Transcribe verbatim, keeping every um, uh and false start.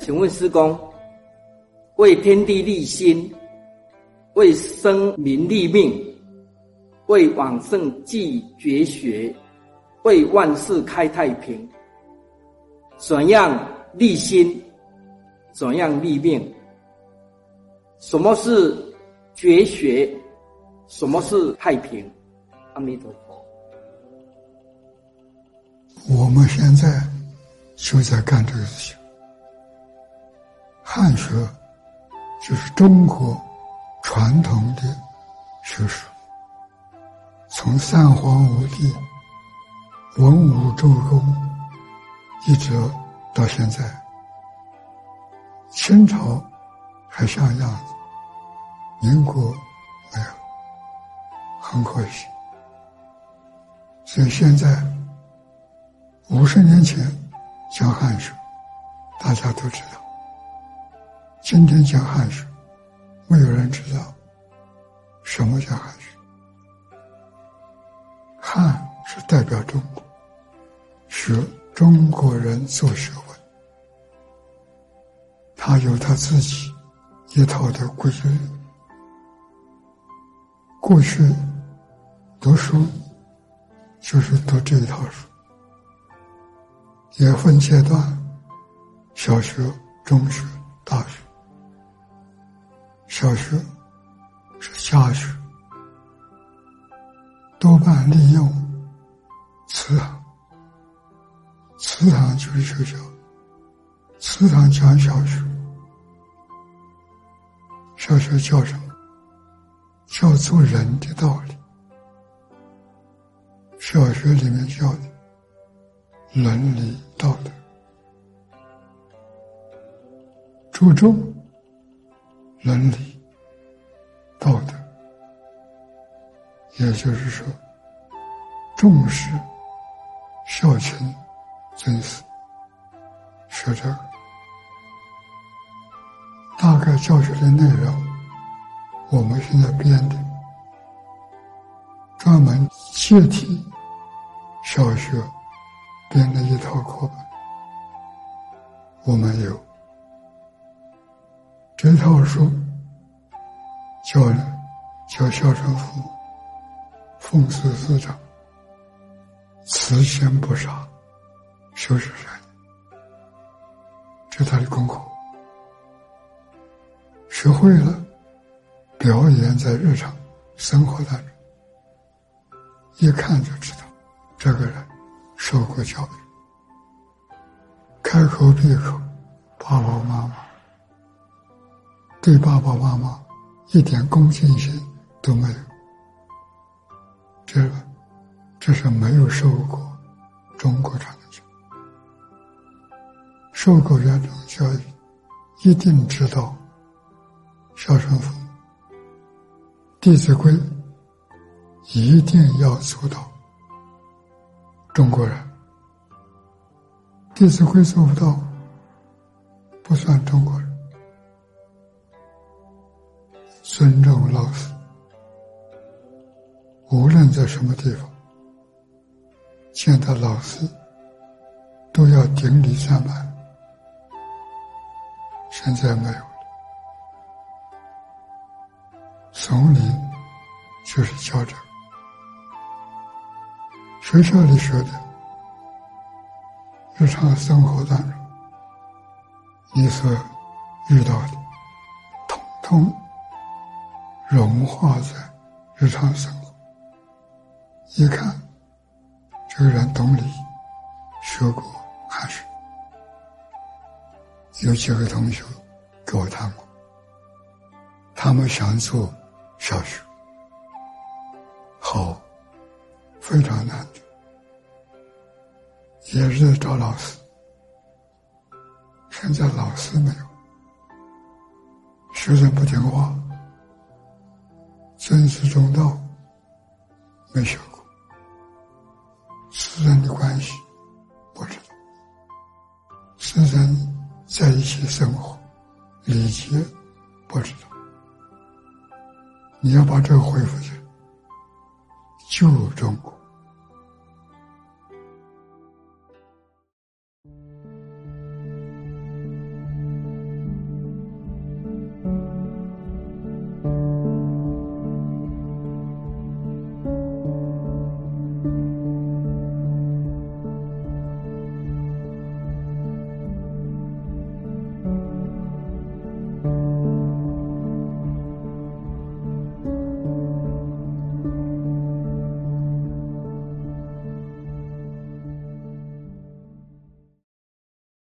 请问师公，为天地立心，为生民立命，为往圣继绝学，为万世开太平，怎样立心？怎样立命？什么是绝学？什么是太平？阿弥陀佛。 我们现在就在干这个事情。汉学就是中国传统的学术，从三皇五帝、文武周公一直到现在，清朝还像样子，民国没有，很可惜。所以现在五十年前讲汉学，大家都知道。今天讲汉学，没有人知道什么叫汉学。汉是代表中国，学中国人做学问，他有他自己一套的规矩。过去读书就是读这一套书，也分阶段，小学、中学、大学。小学是家学，多半利用祠堂，祠堂就是学校，祠堂讲小学，小学教什么？教做人的道理。小学里面教的伦理道德，注重伦理道德，也就是说重视孝亲尊师，学这个。大概教学的内容我们现在编的，专门接替小学编的一套课本，我们有这套书，教人教孝顺父母，奉事师长，慈贤不杀，修持善念，这是他的功课。学会了，表演在日常生活当中，一看就知道这个人受过教育，开口闭口爸爸妈妈，对爸爸妈妈一点恭敬心都没有，这这是没有受过中国传统教育。受过原种教育，一定知道孝顺父母，弟子规一定要做到。中国人弟子规做不到，不算中国人。尊重老师，无论在什么地方，见到老师都要顶礼三拜。现在没有了。送礼就是教这个。学校里学的，日常生活当中你所遇到的，统统融化在日常生活。一看这个人懂礼，学过汉学。有几个同学给我谈过，他们想做小学，好，非常难的，也是找老师，现在老师没有，学生不听话，尊师重道没学过，师生的关系不知道，师生在一起生活礼节不知道，你要把这个恢复起来，救中国。